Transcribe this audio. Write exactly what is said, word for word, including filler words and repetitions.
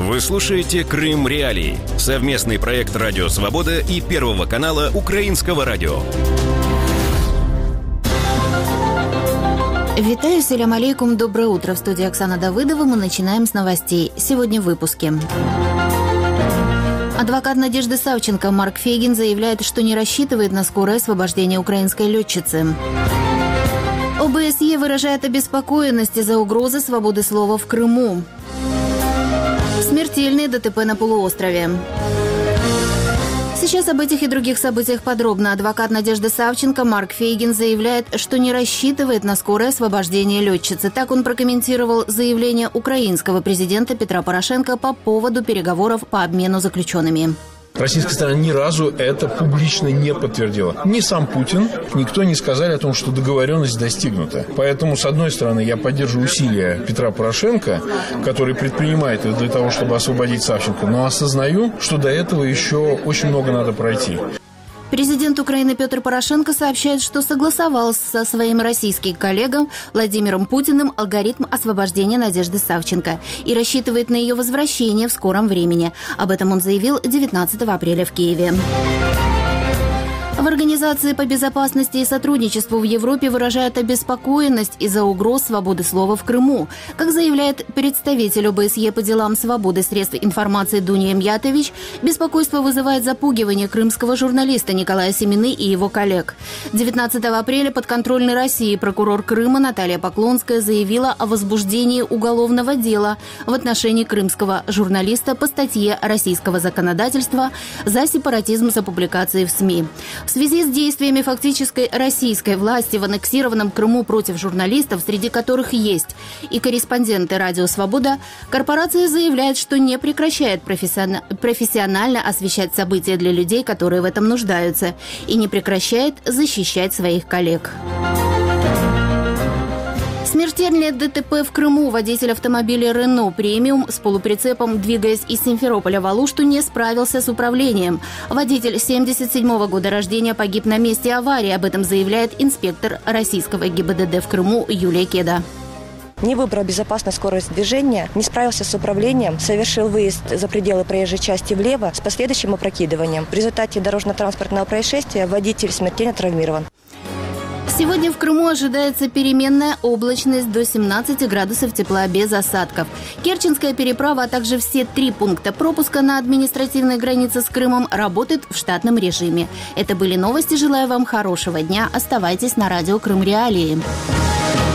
Вы слушаете «Крым Реалии» – совместный проект «Радио Свобода» и Первого канала Украинского радио. Витаю, салям алейкум, доброе утро. В студии Оксана Давыдова. Мы начинаем с новостей. Сегодня в выпуске. Адвокат Надежды Савченко Марк Фейгин заявляет, что не рассчитывает на скорое освобождение украинской летчицы. ОБСЕ выражает обеспокоенность из-за угрозы свободы слова в Крыму. Смертельные ДТП на полуострове. Сейчас об этих и других событиях подробно. Адвокат Надежды Савченко Марк Фейгин заявляет, что не рассчитывает на скорое освобождение летчицы. Так он прокомментировал заявление украинского президента Петра Порошенко по поводу переговоров по обмену заключенными. Российская сторона ни разу это публично не подтвердила. Ни сам Путин, никто не сказали о том, что договоренность достигнута. Поэтому, с одной стороны, я поддерживаю усилия Петра Порошенко, который предпринимает это для того, чтобы освободить Савченко, но осознаю, что до этого еще очень много надо пройти. Президент Украины Петр Порошенко сообщает, что согласовал со своим российским коллегой Владимиром Путиным алгоритм освобождения Надежды Савченко и рассчитывает на ее возвращение в скором времени. Об этом он заявил девятнадцатого апреля в Киеве. В Организации по безопасности и сотрудничеству в Европе выражают обеспокоенность из-за угроз свободы слова в Крыму. Как заявляет представитель ОБСЕ по делам свободы средств информации Дуния Мьятович, беспокойство вызывает запугивание крымского журналиста Николая Семины и его коллег. девятнадцатого апреля подконтрольной России прокурор Крыма Наталья Поклонская заявила о возбуждении уголовного дела в отношении крымского журналиста по статье российского законодательства за сепаратизм за публикации в СМИ. В связи с действиями фактической российской власти в аннексированном Крыму против журналистов, среди которых есть и корреспонденты «Радио Свобода», корпорация заявляет, что не прекращает профессионально освещать события для людей, которые в этом нуждаются, и не прекращает защищать своих коллег. Смертельное ДТП в Крыму. Водитель автомобиля «Рено Премиум» с полуприцепом, двигаясь из Симферополя в Алушту, не справился с управлением. Водитель семьдесят седьмого года рождения погиб на месте аварии. Об этом заявляет инспектор российского ГИБДД в Крыму Юлия Кеда. Не выбрал безопасную скорость движения, не справился с управлением, совершил выезд за пределы проезжей части влево с последующим опрокидыванием. В результате дорожно-транспортного происшествия водитель смертельно травмирован. Сегодня в Крыму ожидается переменная облачность до семнадцати градусов тепла без осадков. Керченская переправа, а также все три пункта пропуска на административной границе с Крымом работают в штатном режиме. Это были новости. Желаю вам хорошего дня. Оставайтесь на радио Крым Реалии.